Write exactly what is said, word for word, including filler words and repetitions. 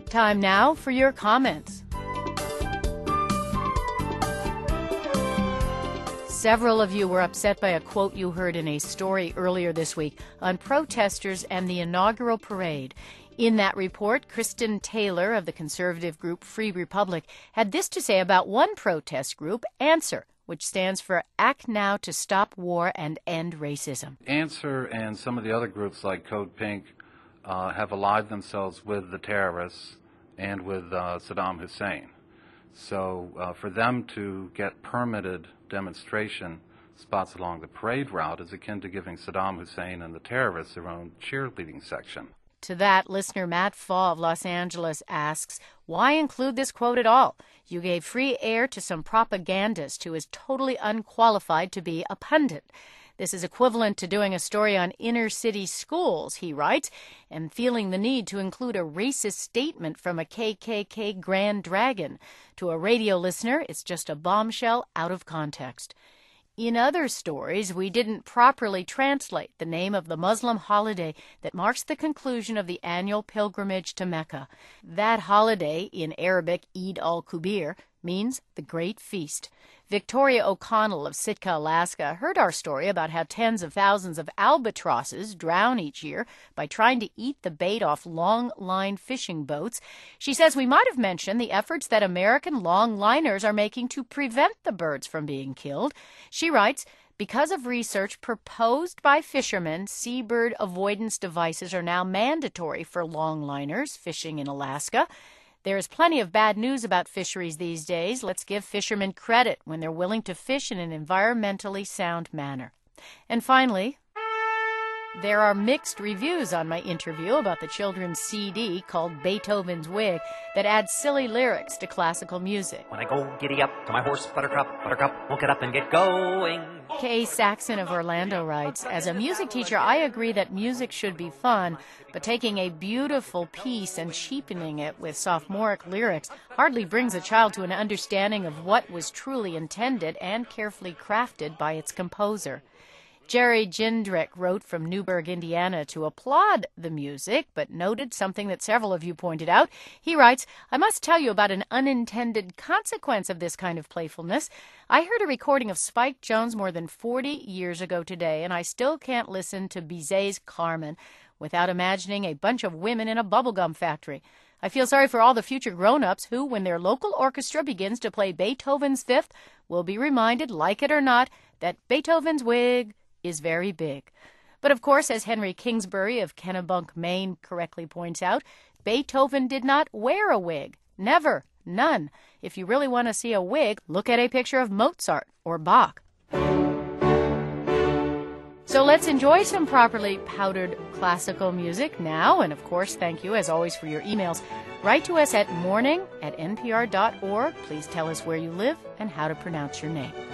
Time now for your comments. Several of you were upset by a quote you heard in a story earlier this week on protesters and the inaugural parade. In that report, Kristen Taylor of the conservative group Free Republic had this to say about one protest group, ANSWER, which stands for Act Now to Stop War and End Racism. ANSWER and some of the other groups like Code Pink uh, have allied themselves with the terrorists and with uh, Saddam Hussein. So uh, for them to get permitted demonstration spots along the parade route is akin to giving Saddam Hussein and the terrorists their own cheerleading section. To that, listener Matt Faw of Los Angeles asks, why include this quote at all? You gave free air to some propagandist who is totally unqualified to be a pundit. This is equivalent to doing a story on inner-city schools, he writes, and feeling the need to include a racist statement from a K K K Grand Dragon. To a radio listener, it's just a bombshell out of context. In other stories, we didn't properly translate the name of the Muslim holiday that marks the conclusion of the annual pilgrimage to Mecca. That holiday, in Arabic Eid al-Kubir, means the Great Feast. Victoria O'Connell of Sitka, Alaska, heard our story about how tens of thousands of albatrosses drown each year by trying to eat the bait off long-line fishing boats. She says we might have mentioned the efforts that American long-liners are making to prevent the birds from being killed. She writes, because of research proposed by fishermen, seabird avoidance devices are now mandatory for longliners fishing in Alaska. There is plenty of bad news about fisheries these days. Let's give fishermen credit when they're willing to fish in an environmentally sound manner. And finally, there are mixed reviews on my interview about the children's C D called Beethoven's Wig that adds silly lyrics to classical music. When I go giddy up to my horse, Buttercup, Buttercup, won't get up and get going. Kay Saxon of Orlando writes, as a music teacher, I agree that music should be fun, but taking a beautiful piece and cheapening it with sophomoric lyrics hardly brings a child to an understanding of what was truly intended and carefully crafted by its composer. Jerry Jindrick wrote from Newburgh, Indiana, to applaud the music, but noted something that several of you pointed out. He writes, I must tell you about an unintended consequence of this kind of playfulness. I heard a recording of Spike Jones more than forty years ago today, and I still can't listen to Bizet's Carmen without imagining a bunch of women in a bubblegum factory. I feel sorry for all the future grown-ups who, when their local orchestra begins to play Beethoven's Fifth, will be reminded, like it or not, that Beethoven's Wig is very big. But of course, as Henry Kingsbury of Kennebunk, Maine correctly points out, Beethoven did not wear a wig. Never. None. If you really want to see a wig, look at a picture of Mozart or Bach. So let's enjoy some properly powdered classical music now. And of course, thank you as always for your emails. Write to us at morning at n p r dot org. Please tell us where you live and how to pronounce your name.